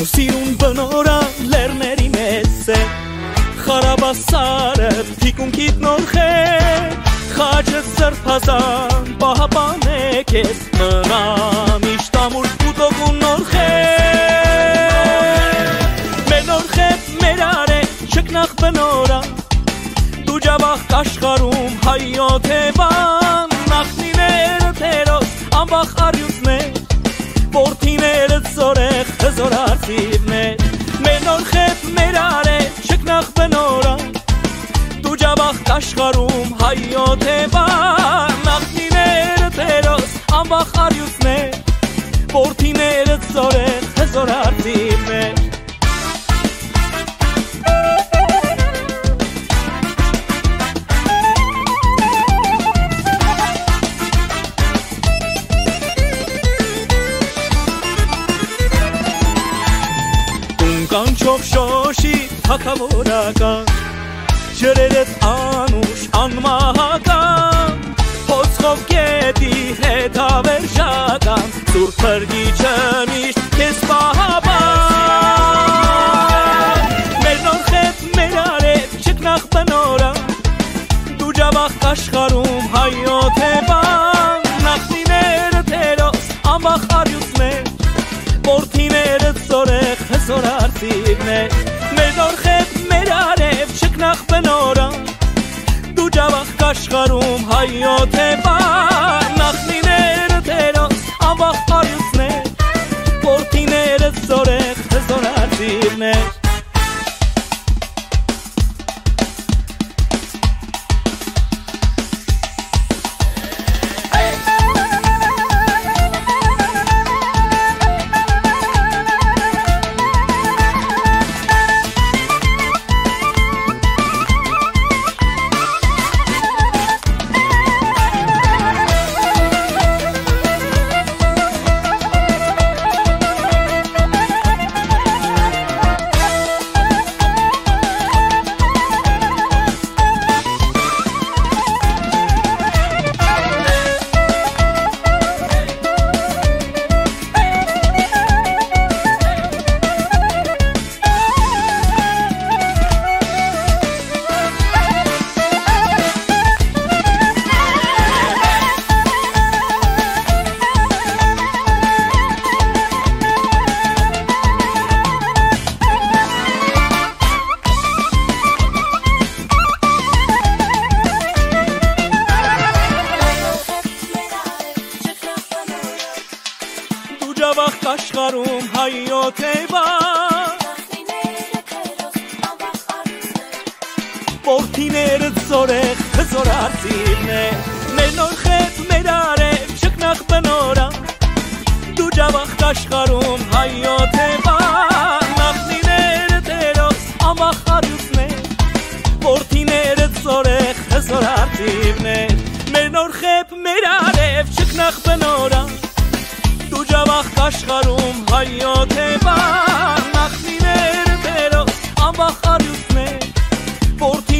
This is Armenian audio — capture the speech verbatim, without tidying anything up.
Քո սիրուն բնորան լեռների մեծ է Խարաբասարը թիկունքիդ նորխե Խաչը սրբազան պահապան է քեզ Մնա միշտ ամուր ու տոգուն նորխե Մեր նորխե մեր արե չկնախ բնորան Դու ջավախ կաշխարում հայոտ է բան Նախնիները թերոս ամբախ արյուսներ Որթիները ծորեղ հզոր արծիվներ Մեր նոր խետ մեր արե չկնախ բնորան Դու ջավախ կաշխարում հայոտ է բան Նախնիները թերոս ամբախ արյուսներ Որթիները ծորեղ հզոր արծիվներ Կանչով շոշի թակավորական Ջրերդ անուշ անմահական Հոցխով գետի հետ ավերժական Սուրբ փրկիչը միշտ քեզ պահապան Մեր նոր խետ մեր արև չկնախ բնորան Դու ջավախ կաշխարում հայոտ է բան Նախնիները թերոս ամբախ արյուսներ Որթիները ծորեղ հզոր արծիվներ Մեր նոր խետ մեր արև չկնախ բնորան Դու ջավախ կաշխարում հայոտ է բան Նախնիները թերոս ամբախ արյուսներ Որթիները ծորեղ հզոր արծիվներ Ջավախ կաշխարում հայոտ է բան Որթիները ծորեղ հզոր արծիվներ Մեր նոր խետ մեր արև չկնախ բնորան Դու ջավախ կաշխարում հայոտ է բան Նախնիները թերոս ամբախ արյուսներ Որթիները ծորեղ հզոր արծիվներ Մեր նոր խետ մեր արև չկնախ բնորան Դու ջավախ կաշխարում հայոտ է բան Նախնիները թերոս ամբախ արյուսներ